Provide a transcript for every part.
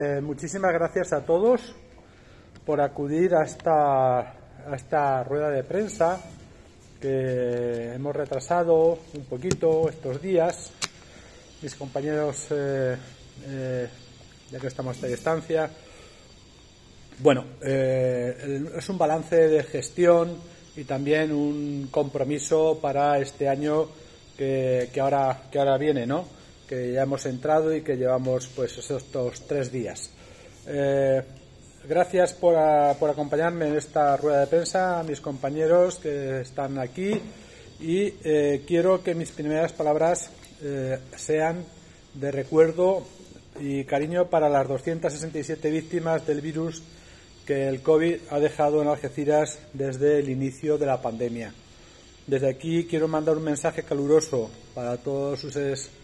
Muchísimas gracias a todos por acudir a esta rueda de prensa que hemos retrasado un poquito estos días. Mis compañeros, ya que estamos a esta distancia, es un balance de gestión y también un compromiso para este año que ahora viene, ¿no? Que ya hemos entrado y que llevamos pues estos 3 días. Gracias por acompañarme en esta rueda de prensa, a mis compañeros que están aquí, y quiero que mis primeras palabras sean de recuerdo y cariño para las 267 víctimas del virus que el COVID ha dejado en Algeciras desde el inicio de la pandemia. Desde aquí quiero mandar un mensaje caluroso para todos sus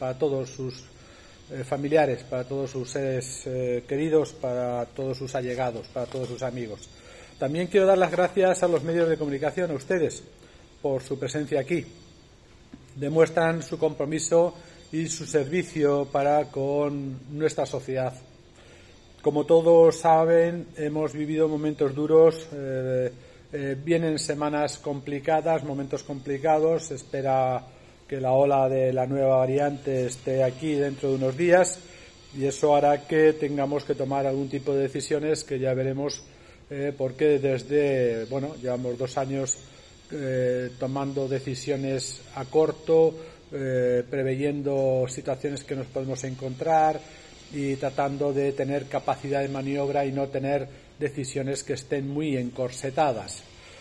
familiares, para todos sus seres queridos, para todos sus allegados, para todos sus amigos. También quiero dar las gracias a los medios de comunicación, a ustedes, por su presencia aquí. Demuestran su compromiso y su servicio para con nuestra sociedad. Como todos saben, hemos vivido momentos duros, vienen semanas complicadas, momentos complicados. Se espera que la ola de la nueva variante esté aquí dentro de unos días y eso hará que tengamos que tomar algún tipo de decisiones que ya veremos, porque llevamos 2 años tomando decisiones a corto, preveyendo situaciones que nos podemos encontrar y tratando de tener capacidad de maniobra y no tener decisiones que estén muy encorsetadas.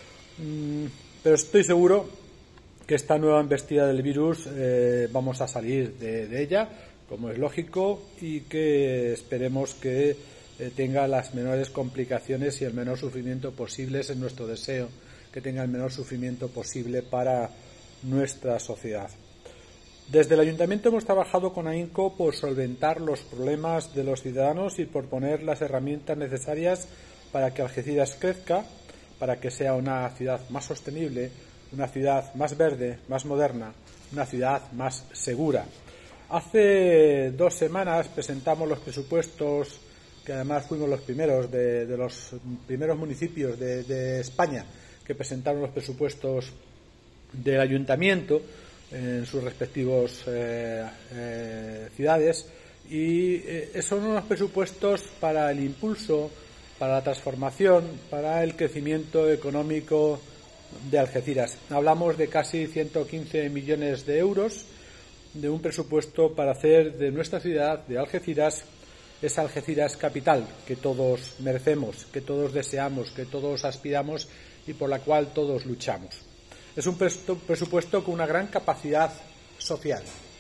Pero estoy seguro que esta nueva embestida del virus vamos a salir de ella, como es lógico, y que esperemos que tenga las menores complicaciones y el menor sufrimiento posible. Es nuestro deseo que tenga el menor sufrimiento posible para nuestra sociedad. Desde el Ayuntamiento hemos trabajado con AINCO por solventar los problemas de los ciudadanos y por poner las herramientas necesarias para que Algeciras crezca, para que sea una ciudad más sostenible, una ciudad más verde, más moderna, una ciudad más segura. Hace 2 semanas presentamos los presupuestos, que además fuimos los primeros de los primeros municipios de España que presentaron los presupuestos del Ayuntamiento en sus respectivos ciudades, y son unos presupuestos para el impulso, para la transformación, para el crecimiento económico de Algeciras. Hablamos de casi 115 millones de euros, de un presupuesto para hacer de nuestra ciudad, de Algeciras, esa Algeciras capital que todos merecemos, que todos deseamos, que todos aspiramos y por la cual todos luchamos. Es un presupuesto con una gran capacidad social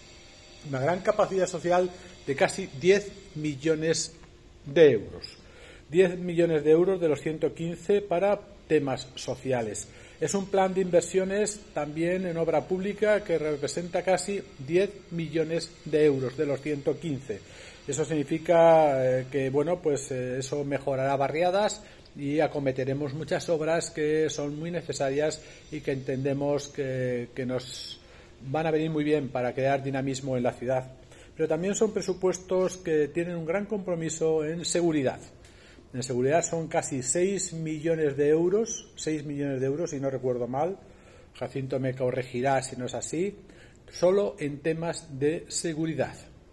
de casi 10 millones de euros. 10 millones de euros de los 115 para temas sociales. Es un plan de inversiones también en obra pública que representa casi 10 millones de euros de los 115. Eso significa que eso mejorará barriadas y acometeremos muchas obras que son muy necesarias y que entendemos que nos van a venir muy bien para crear dinamismo en la ciudad. Pero también son presupuestos que tienen un gran compromiso en seguridad. En seguridad son casi 6 millones de euros, si no recuerdo mal. Jacinto me corregirá si no es así. Solo en temas de seguridad.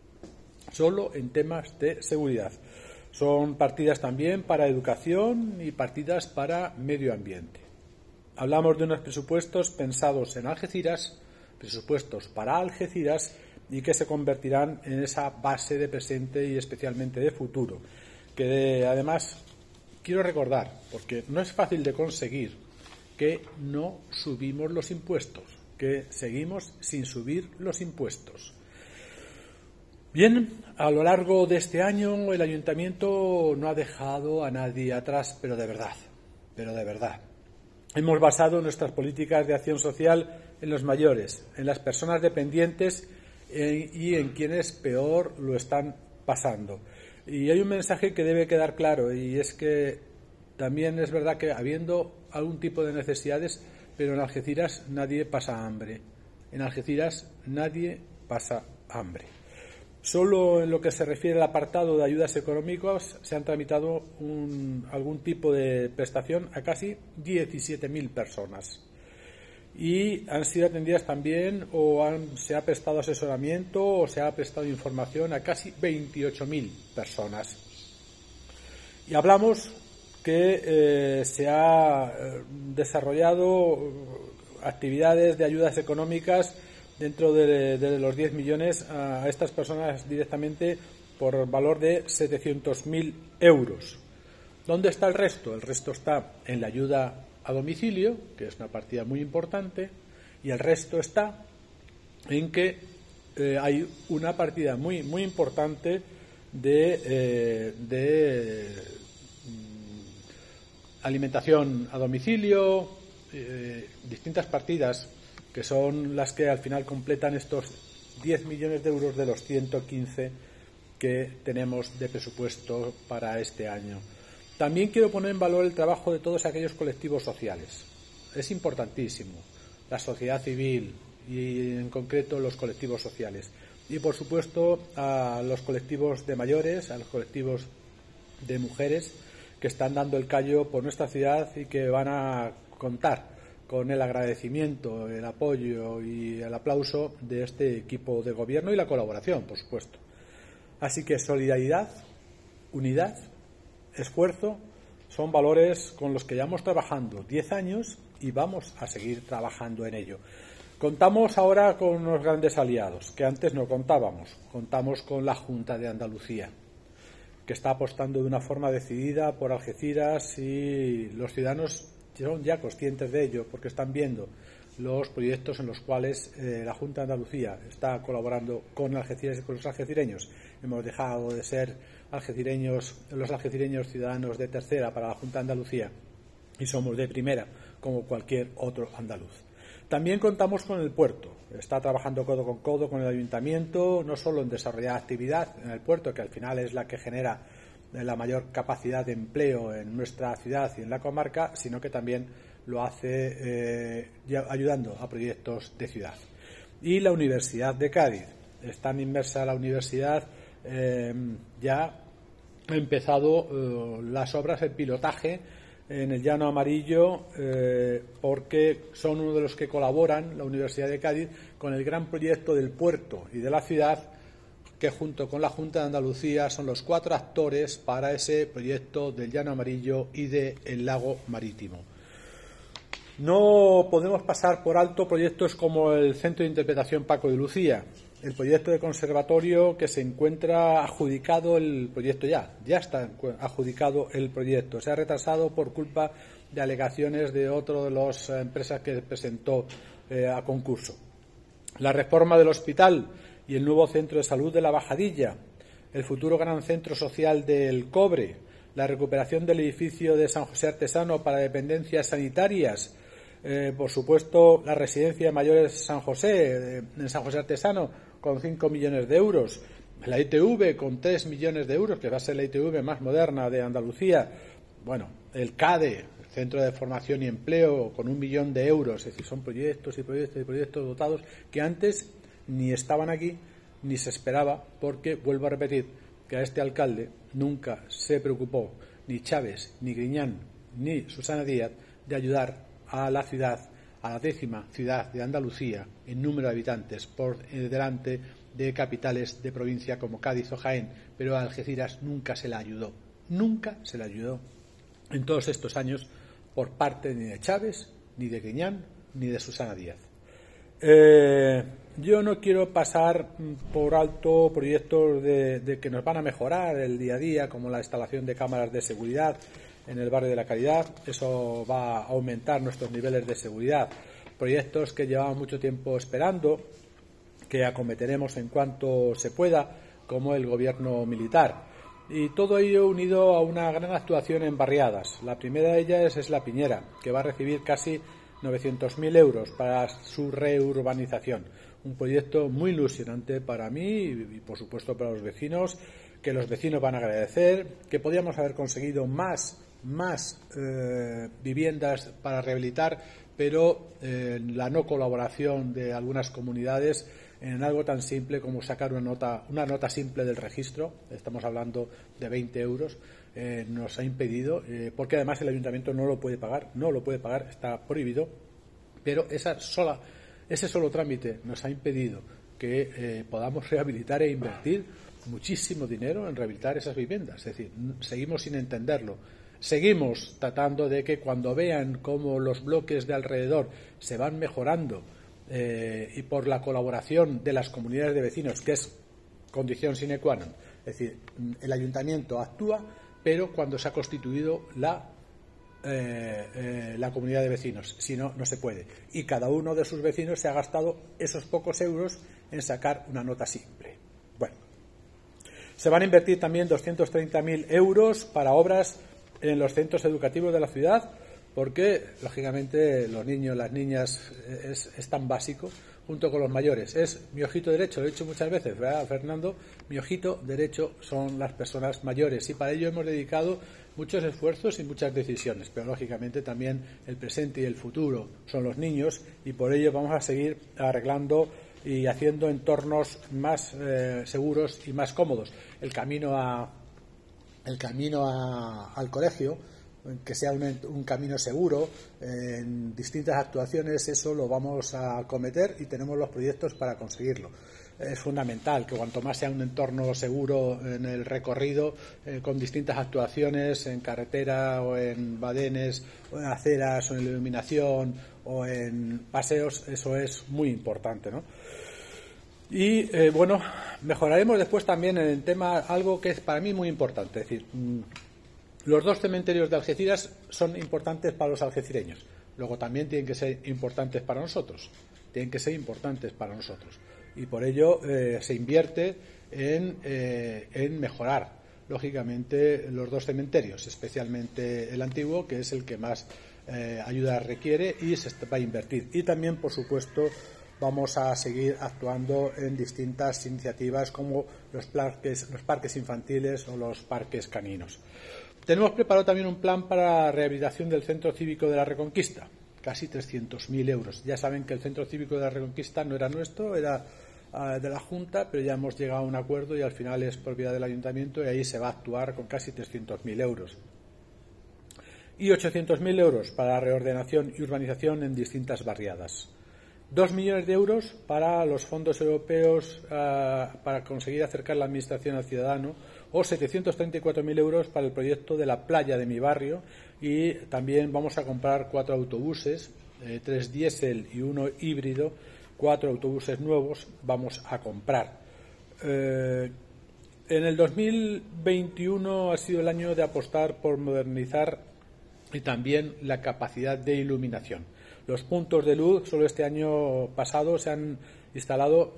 Son partidas también para educación y partidas para medio ambiente. Hablamos de unos presupuestos pensados en Algeciras, presupuestos para Algeciras, y que se convertirán en esa base de presente y especialmente de futuro. Que además quiero recordar, porque no es fácil de conseguir, que no subimos los impuestos, que seguimos sin subir los impuestos. Bien, a lo largo de este año el Ayuntamiento no ha dejado a nadie atrás, pero de verdad. Hemos basado nuestras políticas de acción social en los mayores, en las personas dependientes y en quienes peor lo están pasando. Y hay un mensaje que debe quedar claro, y es que también es verdad que habiendo algún tipo de necesidades, pero en Algeciras nadie pasa hambre. Solo en lo que se refiere al apartado de ayudas económicas se han tramitado algún tipo de prestación a casi 17.000 personas. Y han sido atendidas también se ha prestado asesoramiento o se ha prestado información a casi 28.000 personas. Y hablamos que se ha desarrollado actividades de ayudas económicas dentro de los 10 millones a estas personas directamente por valor de 700.000 euros. ¿Dónde está el resto? El resto está en la ayuda a domicilio, que es una partida muy importante, y el resto está en que hay una partida muy muy importante de alimentación a domicilio, distintas partidas que son las que al final completan estos 10 millones de euros de los 115 que tenemos de presupuesto para este año. También quiero poner en valor el trabajo de todos aquellos colectivos sociales. Es importantísimo la sociedad civil y en concreto los colectivos sociales. Y por supuesto a los colectivos de mayores, a los colectivos de mujeres que están dando el callo por nuestra ciudad y que van a contar con el agradecimiento, el apoyo y el aplauso de este equipo de gobierno y la colaboración, por supuesto. Así que solidaridad, unidad, esfuerzo son valores con los que llevamos trabajando 10 años y vamos a seguir trabajando en ello. Contamos ahora con unos grandes aliados que antes no contábamos. Contamos con la Junta de Andalucía, que está apostando de una forma decidida por Algeciras, y los ciudadanos son ya conscientes de ello porque están viendo los proyectos en los cuales la Junta de Andalucía está colaborando con Algeciras y con los algecireños. Hemos dejado de ser los algecireños ciudadanos de tercera para la Junta de Andalucía y somos de primera como cualquier otro andaluz. También contamos con el puerto. Está trabajando codo con codo con el ayuntamiento, no solo en desarrollar actividad en el puerto, que al final es la que genera la mayor capacidad de empleo en nuestra ciudad y en la comarca, sino que también lo hace ayudando a proyectos de ciudad. Y la Universidad de Cádiz. Está inmersa la universidad, ya ha empezado las obras, el pilotaje en el Llano Amarillo, porque son uno de los que colaboran, la Universidad de Cádiz, con el gran proyecto del puerto y de la ciudad, que junto con la Junta de Andalucía son los 4 actores para ese proyecto del Llano Amarillo y del Lago Marítimo. No podemos pasar por alto proyectos como el Centro de Interpretación Paco de Lucía, el proyecto de conservatorio que se encuentra adjudicado el proyecto ya está adjudicado el proyecto. Se ha retrasado por culpa de alegaciones de otra de las empresas que presentó a concurso. La reforma del hospital y el nuevo centro de salud de La Bajadilla, el futuro gran centro social del Cobre, la recuperación del edificio de San José Artesano para dependencias sanitarias, por supuesto la residencia de mayores San José, en San José Artesano, con 5 millones de euros, la ITV con 3 millones de euros, que va a ser la ITV más moderna de Andalucía, bueno, el CADE, el Centro de Formación y Empleo, con 1 millón de euros, es decir, son proyectos y proyectos y proyectos dotados que antes ni estaban aquí ni se esperaba, porque, vuelvo a repetir, que a este alcalde nunca se preocupó ni Chávez, ni Griñán, ni Susana Díaz de ayudar a la ciudad, a la 10ª ciudad de Andalucía en número de habitantes por delante de capitales de provincia como Cádiz o Jaén, pero a Algeciras nunca se la ayudó en todos estos años por parte ni de Chávez, ni de Griñán, ni de Susana Díaz. Yo no quiero pasar por alto proyectos de que nos van a mejorar el día a día, como la instalación de cámaras de seguridad en el barrio de la Caridad. Eso va a aumentar nuestros niveles de seguridad. Proyectos que llevamos mucho tiempo esperando, que acometeremos en cuanto se pueda, como el gobierno militar. Y todo ello unido a una gran actuación en barriadas. La primera de ellas es La Piñera, que va a recibir casi 900.000 euros para su reurbanización. Un proyecto muy ilusionante para mí y, por supuesto, para los vecinos, que los vecinos van a agradecer, que podíamos haber conseguido más viviendas para rehabilitar, pero la no colaboración de algunas comunidades en algo tan simple como sacar una nota simple del registro. Estamos hablando de 20 euros. Nos ha impedido, porque además el ayuntamiento no lo puede pagar, está prohibido, pero ese solo trámite nos ha impedido que podamos rehabilitar e invertir muchísimo dinero en rehabilitar esas viviendas. Es decir, seguimos sin entenderlo. Seguimos tratando de que cuando vean cómo los bloques de alrededor se van mejorando y por la colaboración de las comunidades de vecinos, que es condición sine qua non, es decir, el ayuntamiento actúa, pero cuando se ha constituido la comunidad de vecinos, si no, no se puede. Y cada uno de sus vecinos se ha gastado esos pocos euros en sacar una nota simple. Bueno, se van a invertir también 230.000 euros para obras en los centros educativos de la ciudad, porque, lógicamente, los niños, las niñas, es tan básico, junto con los mayores. Es mi ojito derecho, lo he dicho muchas veces, ¿verdad, Fernando? Mi ojito derecho son las personas mayores, y para ello hemos dedicado muchos esfuerzos y muchas decisiones, pero lógicamente también el presente y el futuro son los niños, y por ello vamos a seguir arreglando y haciendo entornos más seguros y más cómodos. El camino al colegio, que sea un camino seguro, en distintas actuaciones, eso lo vamos a acometer y tenemos los proyectos para conseguirlo. Es fundamental que cuanto más sea un entorno seguro en el recorrido, con distintas actuaciones en carretera o en badenes o en aceras o en iluminación o en paseos, eso es muy importante, ¿no? Y bueno, mejoraremos después también en el tema algo que es para mí muy importante, es decir, los 2 cementerios de Algeciras son importantes para los algecireños. Luego también tienen que ser importantes para nosotros. Y por ello se invierte en mejorar, lógicamente, los 2 cementerios, especialmente el antiguo, que es el que más ayuda requiere, y se va a invertir. Y también, por supuesto, vamos a seguir actuando en distintas iniciativas como los parques infantiles o los parques caninos. Tenemos preparado también un plan para rehabilitación del Centro Cívico de la Reconquista, casi 300.000 euros. Ya saben que el Centro Cívico de la Reconquista no era nuestro, era de la Junta, pero ya hemos llegado a un acuerdo y al final es propiedad del Ayuntamiento, y ahí se va a actuar con casi 300.000 euros. Y 800.000 euros para reordenación y urbanización en distintas barriadas. 2 millones de euros para los fondos europeos para conseguir acercar la administración al ciudadano, o 734.000 euros para el proyecto de la playa de mi barrio, y también vamos a comprar 4 autobuses, 3 diésel y 1 híbrido, 4 autobuses nuevos vamos a comprar. En el 2021 ha sido el año de apostar por modernizar y también la capacidad de iluminación. Los puntos de luz, solo este año pasado se han instalado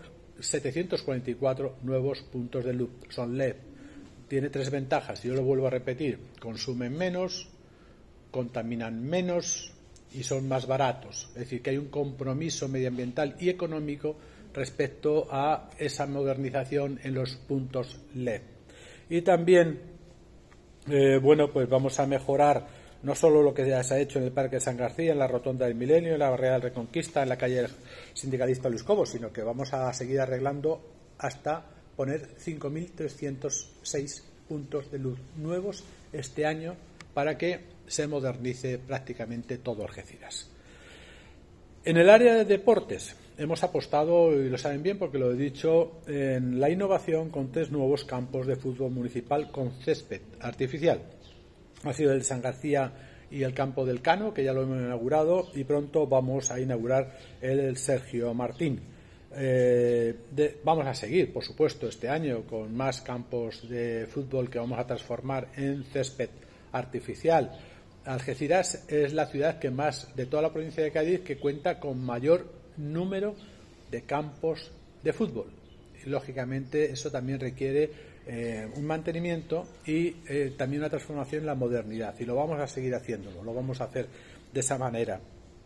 744 nuevos puntos de luz, son LED. Tiene 3 ventajas, yo lo vuelvo a repetir: consumen menos, contaminan menos y son más baratos. Es decir, que hay un compromiso medioambiental y económico respecto a esa modernización en los puntos LED. Y también, pues vamos a mejorar no solo lo que ya se ha hecho en el Parque de San García, en la Rotonda del Milenio, en la Barriada del Reconquista, en la calle Sindicalista Luis Cobos, sino que vamos a seguir arreglando hasta poner 5.306 puntos de luz nuevos este año para que se modernice prácticamente todo Algeciras. En el área de deportes hemos apostado, y lo saben bien porque lo he dicho, en la innovación con 3 nuevos campos de fútbol municipal con césped artificial. Ha sido el San García y el campo del Cano, que ya lo hemos inaugurado, y pronto vamos a inaugurar el Sergio Martín. Vamos a seguir, por supuesto, este año con más campos de fútbol que vamos a transformar en césped artificial. Algeciras es la ciudad que más, de toda la provincia de Cádiz, que cuenta con mayor número de campos de fútbol. Y, lógicamente, eso también requiere un mantenimiento y también una transformación en la modernidad. Y lo vamos a seguir haciéndolo, lo vamos a hacer de esa manera.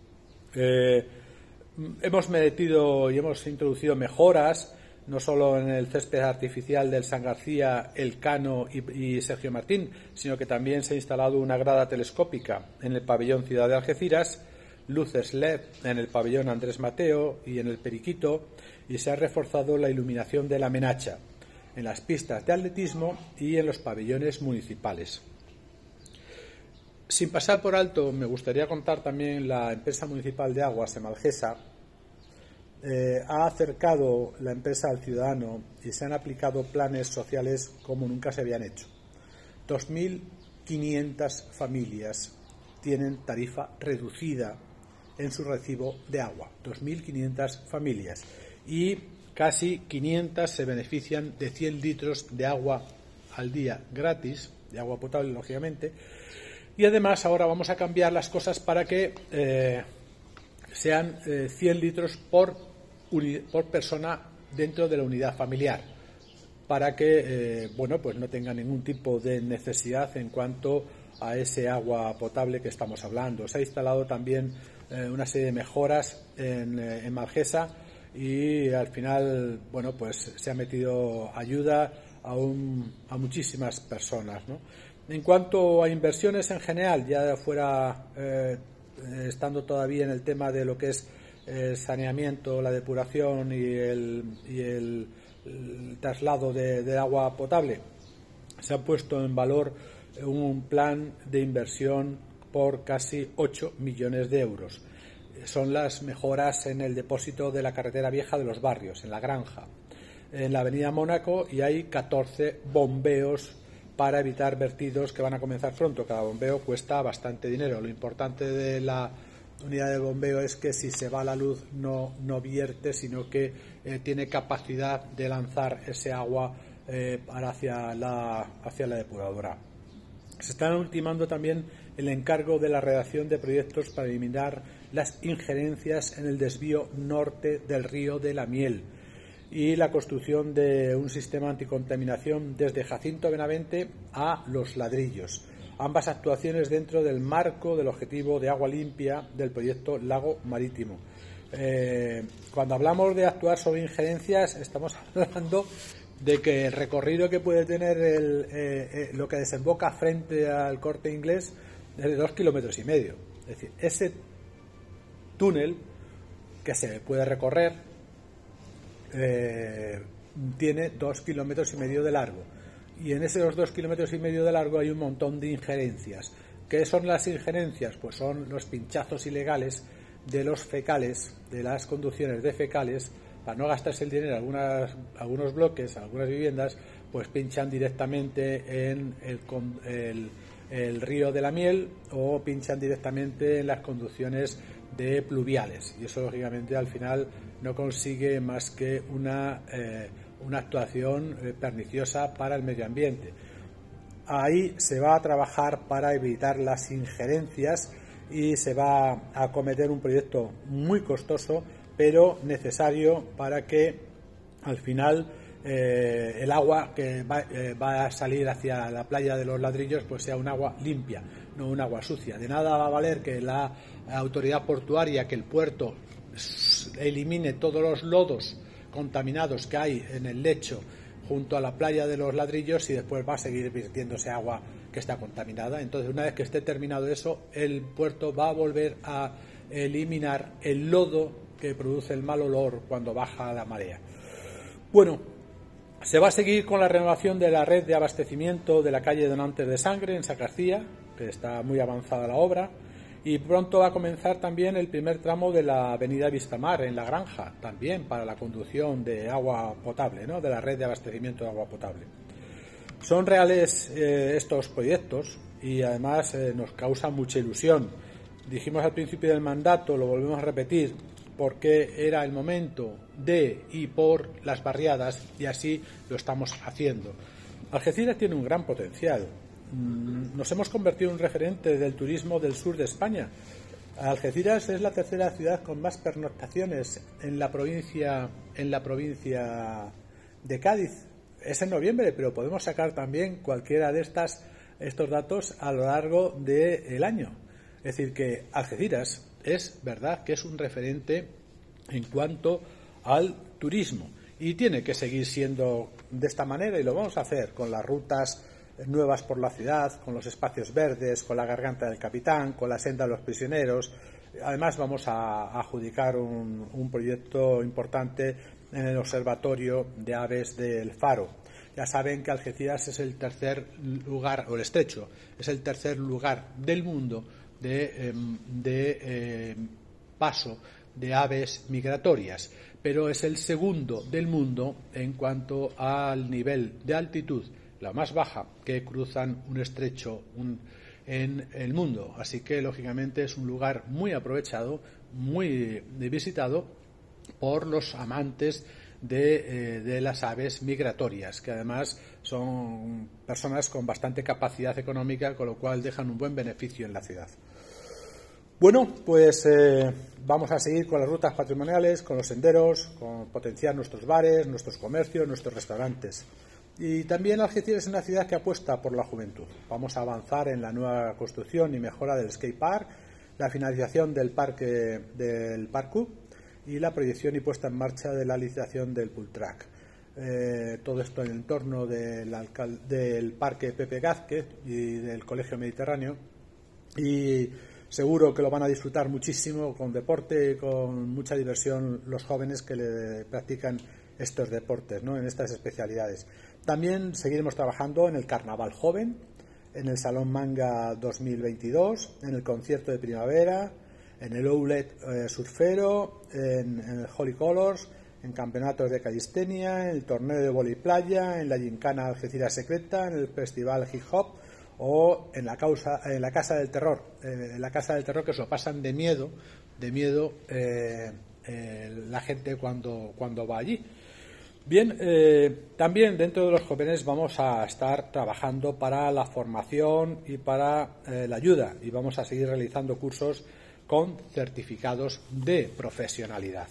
Hemos metido y hemos introducido mejoras, no solo en el césped artificial del San García, el Cano y Sergio Martín, sino que también se ha instalado una grada telescópica en el pabellón Ciudad de Algeciras, luces LED en el pabellón Andrés Mateo y en el Periquito, y se ha reforzado la iluminación de la Menacha en las pistas de atletismo y en los pabellones municipales. Sin pasar por alto, me gustaría contar también la empresa municipal de aguas, Emalgesa, ha acercado la empresa al ciudadano y se han aplicado planes sociales como nunca se habían hecho. 2.500 familias tienen tarifa reducida en su recibo de agua. 2.500 familias. Y casi 500 se benefician de 100 litros de agua al día gratis, de agua potable, lógicamente. Y además ahora vamos a cambiar las cosas para que sean 100 litros por persona dentro de la unidad familiar, para que pues no tenga ningún tipo de necesidad en cuanto a ese agua potable que estamos hablando. Se ha instalado también una serie de mejoras en Malgesa, y al final pues se ha metido ayuda a muchísimas personas, ¿no? En cuanto a inversiones en general, ya fuera estando todavía en el tema de lo que es el saneamiento, la depuración y el traslado de agua potable, se ha puesto en valor un plan de inversión por casi 8 millones de euros. Son las mejoras en el depósito de la carretera vieja de los Barrios, en la Granja, en la avenida Mónaco, y hay 14 bombeos para evitar vertidos que van a comenzar pronto. Cada bombeo cuesta bastante dinero. Lo importante de la unidad de bombeo es que si se va la luz no vierte, sino que tiene capacidad de lanzar ese agua hacia la depuradora. Se está ultimando también el encargo de la redacción de proyectos para eliminar las injerencias en el desvío norte del río de la Miel y la construcción de un sistema anticontaminación desde Jacinto Benavente a Los Ladrillos. Ambas actuaciones dentro del marco del objetivo de agua limpia del proyecto Lago Marítimo. Cuando hablamos de actuar sobre injerencias, estamos hablando de que el recorrido que puede tener lo que desemboca frente al Corte Inglés es de 2,5 kilómetros. Es decir, ese túnel que se puede recorrer tiene 2,5 kilómetros de largo, y en esos 2,5 kilómetros de largo hay un montón de injerencias. ¿Qué son las injerencias? Pues son los pinchazos ilegales de los fecales, de las conducciones de fecales. Para no gastarse el dinero, algunos bloques, algunas viviendas, pues pinchan directamente en el río de la Miel, o pinchan directamente en las conducciones de pluviales, y eso lógicamente al final no consigue más que una actuación perniciosa para el medio ambiente. Ahí se va a trabajar para evitar las injerencias y se va a acometer un proyecto muy costoso, pero necesario para que al final el agua que va a salir hacia la playa de Los Ladrillos pues sea un agua limpia, no un agua sucia. De nada va a valer que la autoridad portuaria, que el puerto elimine todos los lodos contaminados que hay en el lecho junto a la playa de Los Ladrillos, y después va a seguir virtiéndose agua que está contaminada. Entonces, una vez que esté terminado eso, el puerto va a volver a eliminar el lodo que produce el mal olor cuando baja la marea. Bueno, se va a seguir con la renovación de la red de abastecimiento de la calle Donantes de Sangre en Sacarcía, que está muy avanzada la obra, y pronto va a comenzar también el primer tramo de la avenida Vistamar en La Granja, también para la conducción de agua potable, ¿no?, de la red de abastecimiento de agua potable. Son reales estos proyectos, y además nos causan mucha ilusión. Dijimos al principio del mandato, lo volvemos a repetir, porque era el momento de y por las barriadas, y así lo estamos haciendo. Algeciras tiene un gran potencial. Nos hemos convertido en un referente del turismo del sur de España. Algeciras es la tercera ciudad con más pernoctaciones en la provincia de Cádiz. Es en noviembre, pero podemos sacar también cualquiera de estos datos a lo largo del año. Es decir, que Algeciras es verdad que es un referente en cuanto al turismo, y tiene que seguir siendo de esta manera, y lo vamos a hacer con las rutas nuevas por la ciudad, con los espacios verdes, con la Garganta del Capitán, con la Senda de los Prisioneros, Además, vamos a adjudicar un proyecto importante en el Observatorio de Aves del Faro. Ya saben que Algeciras es el tercer lugar, o el Estrecho, es el tercer lugar del mundo de paso de aves migratorias, pero es el segundo del mundo en cuanto al nivel de altitud, la más baja que cruzan un estrecho en el mundo. Así que, lógicamente, es un lugar muy aprovechado, muy visitado por los amantes de las aves migratorias, que además son personas con bastante capacidad económica, con lo cual dejan un buen beneficio en la ciudad. Bueno, pues vamos a seguir con las rutas patrimoniales, con los senderos, con potenciar nuestros bares, nuestros comercios, nuestros restaurantes. Y también Algeciras es una ciudad que apuesta por la juventud. Vamos a avanzar en la nueva construcción y mejora del skate park, la finalización del parque del parkour y la proyección y puesta en marcha de la licitación del pull track. Todo esto en el entorno del parque Pepe Gázquez y del Colegio Mediterráneo, y seguro que lo van a disfrutar muchísimo con deporte y con mucha diversión los jóvenes que le practican estos deportes, ¿no?, en estas especialidades. También seguiremos trabajando en el Carnaval Joven, en el Salón Manga 2022, en el concierto de primavera, en el Outlet surfero, en el Holy Colors, en campeonatos de calistenia, en el torneo de vóley playa, en la gincana Algeciras Secreta, en el festival hip hop o en la Casa del Terror, que se lo pasan de miedo la gente cuando va allí. Bien, también dentro de los jóvenes vamos a estar trabajando para la formación y para la ayuda, y vamos a seguir realizando cursos con certificados de profesionalidad.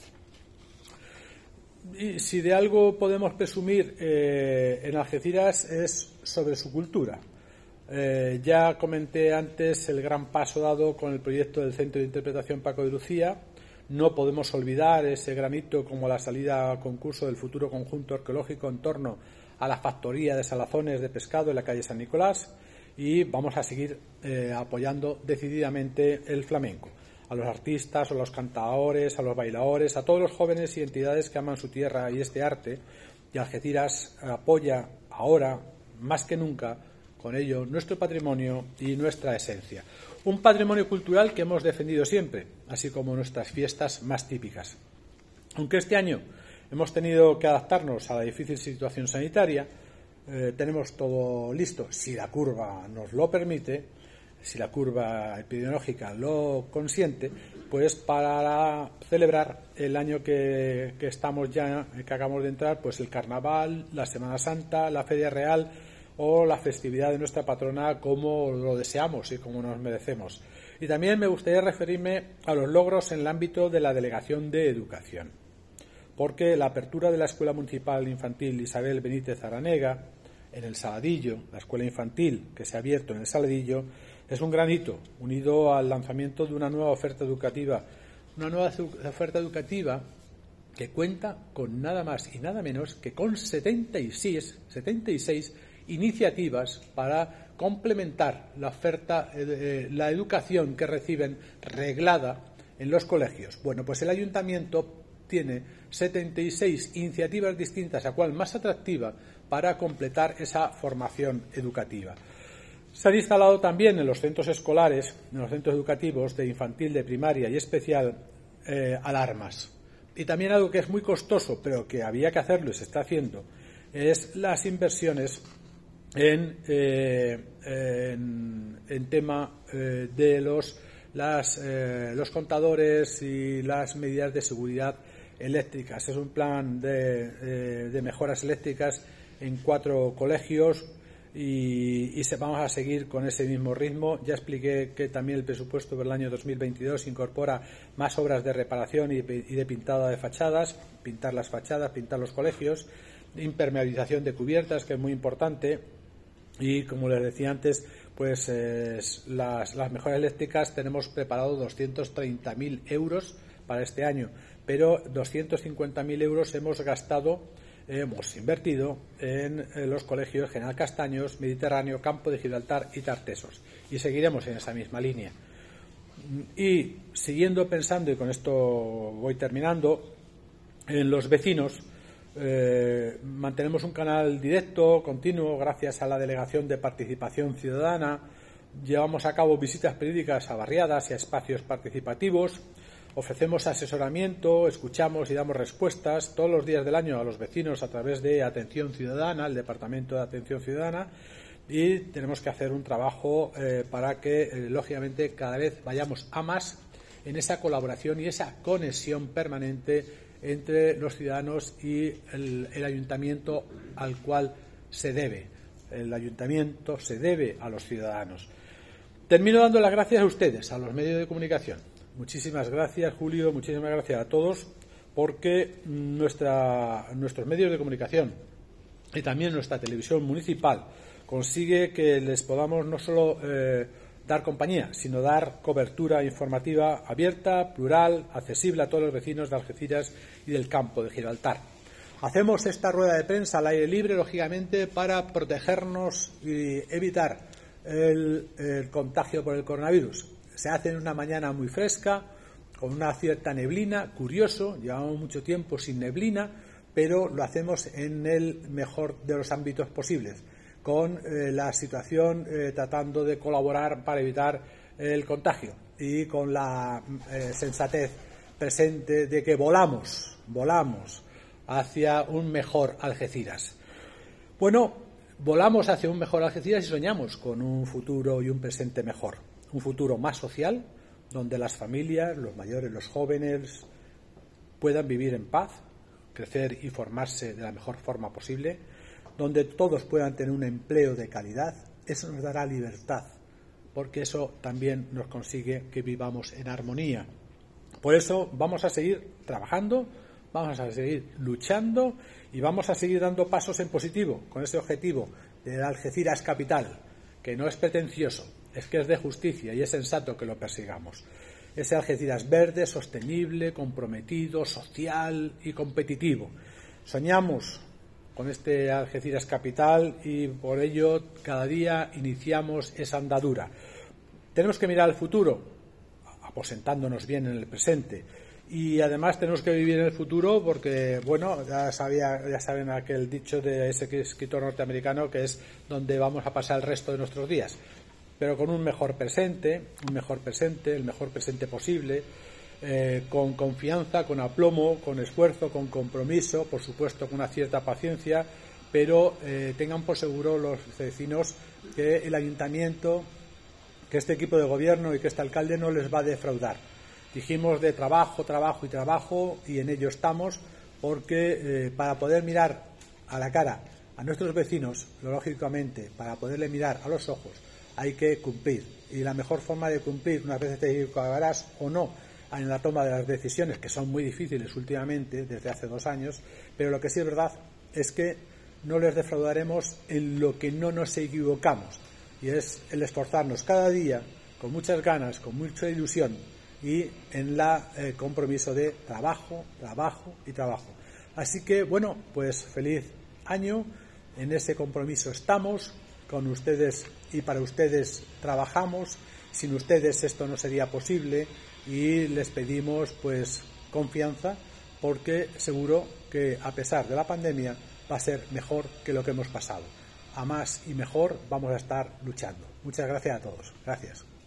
Y si de algo podemos presumir en Algeciras es sobre su cultura. Ya comenté antes el gran paso dado con el proyecto del Centro de Interpretación Paco de Lucía. No podemos olvidar ese gran hito como la salida a concurso del futuro conjunto arqueológico en torno a la factoría de salazones de pescado en la calle San Nicolás, y vamos a seguir apoyando decididamente el flamenco, a los artistas, a los cantadores, a los bailadores, a todos los jóvenes y entidades que aman su tierra y este arte, y Algeciras apoya ahora más que nunca con ello nuestro patrimonio y nuestra esencia. Un patrimonio cultural que hemos defendido siempre, así como nuestras fiestas más típicas. Aunque este año hemos tenido que adaptarnos a la difícil situación sanitaria, tenemos todo listo, si la curva nos lo permite, si la curva epidemiológica lo consiente, pues para celebrar el año que estamos ya, que acabamos de entrar, pues el Carnaval, la Semana Santa, la Feria Real o la festividad de nuestra patrona como lo deseamos y como nos merecemos. Y también me gustaría referirme a los logros en el ámbito de la Delegación de Educación, porque la apertura de la Escuela Municipal Infantil Isabel Benítez Aranega en el Saladillo, la escuela infantil que se ha abierto en el Saladillo, es un gran hito, unido al lanzamiento de una nueva oferta educativa, que cuenta con nada más y nada menos que con 76 iniciativas para complementar la oferta, la educación que reciben reglada en los colegios. Bueno, pues el ayuntamiento tiene 76 iniciativas distintas, a cual más atractiva, para completar esa formación educativa. Se han instalado también en los centros escolares, en los centros educativos de infantil, de primaria y especial, alarmas. Y también algo que es muy costoso, pero que había que hacerlo y se está haciendo, es las inversiones en tema de los contadores y las medidas de seguridad eléctricas. Es un plan de mejoras eléctricas en 4 colegios y vamos a seguir con ese mismo ritmo. Ya expliqué que también el presupuesto del año 2022 incorpora más obras de reparación y de pintada de fachadas, pintar las fachadas, pintar los colegios, impermeabilización de cubiertas, que es muy importante. Y como les decía antes, pues las mejoras eléctricas tenemos preparado 230.000 euros para este año, pero 250.000 euros hemos invertido en los colegios General Castaños, Mediterráneo, Campo de Gibraltar y Tartesos, y seguiremos en esa misma línea. Y siguiendo pensando, y con esto voy terminando, en los vecinos, mantenemos un canal directo, continuo, gracias a la Delegación de Participación Ciudadana. Llevamos a cabo visitas periódicas a barriadas y a espacios participativos. Ofrecemos asesoramiento, escuchamos y damos respuestas todos los días del año a los vecinos a través de Atención Ciudadana, el Departamento de Atención Ciudadana, y tenemos que hacer un trabajo para que, lógicamente, cada vez vayamos a más en esa colaboración y esa conexión permanente entre los ciudadanos y el ayuntamiento al cual se debe. El ayuntamiento se debe a los ciudadanos. Termino dando las gracias a ustedes, a los medios de comunicación. Muchísimas gracias, Julio, muchísimas gracias a todos, porque nuestros medios de comunicación y también nuestra televisión municipal consigue que les podamos no solo dar compañía, sino dar cobertura informativa abierta, plural, accesible a todos los vecinos de Algeciras y del campo de Gibraltar. Hacemos esta rueda de prensa al aire libre, lógicamente, para protegernos y evitar el contagio por el coronavirus. Se hace en una mañana muy fresca, con una cierta neblina. Curioso, llevamos mucho tiempo sin neblina, pero lo hacemos en el mejor de los ámbitos posibles, con la situación tratando de colaborar para evitar el contagio y con la sensatez presente de que volamos hacia un mejor Algeciras. Bueno, volamos hacia un mejor Algeciras y soñamos con un futuro y un presente mejor. Un futuro más social, donde las familias, los mayores, los jóvenes puedan vivir en paz, crecer y formarse de la mejor forma posible, donde todos puedan tener un empleo de calidad. Eso nos dará libertad, porque eso también nos consigue que vivamos en armonía. Por eso vamos a seguir trabajando, vamos a seguir luchando y vamos a seguir dando pasos en positivo con ese objetivo de Algeciras capital, que no es pretencioso, es que es de justicia y es sensato que lo persigamos. Ese Algeciras verde, sostenible, comprometido, social y competitivo. Soñamos con este Algeciras capital y por ello cada día iniciamos esa andadura. Tenemos que mirar al futuro, aposentándonos bien en el presente. Y además tenemos que vivir en el futuro porque, bueno, ya saben aquel dicho de ese escritor norteamericano que es donde vamos a pasar el resto de nuestros días. Pero con un mejor presente, el mejor presente posible, con confianza, con aplomo, con esfuerzo, con compromiso, por supuesto con una cierta paciencia, pero tengan por seguro los vecinos que el ayuntamiento, que este equipo de gobierno y que este alcalde no les va a defraudar. Dijimos de trabajo y en ello estamos, porque para poder mirar a la cara a nuestros vecinos, lógicamente, para poderle mirar a los ojos, hay que cumplir. Y la mejor forma de cumplir, unas veces te equivocarás o no en la toma de las decisiones, que son muy difíciles últimamente, desde hace 2 años, pero lo que sí es verdad es que no les defraudaremos en lo que no nos equivocamos, y es el esforzarnos cada día con muchas ganas, con mucha ilusión y en el compromiso de trabajo. Así que, bueno, pues feliz año, en ese compromiso estamos, con ustedes y para ustedes trabajamos, sin ustedes esto no sería posible y les pedimos pues confianza, porque seguro que a pesar de la pandemia va a ser mejor que lo que hemos pasado. A más y mejor vamos a estar luchando. Muchas gracias a todos. Gracias.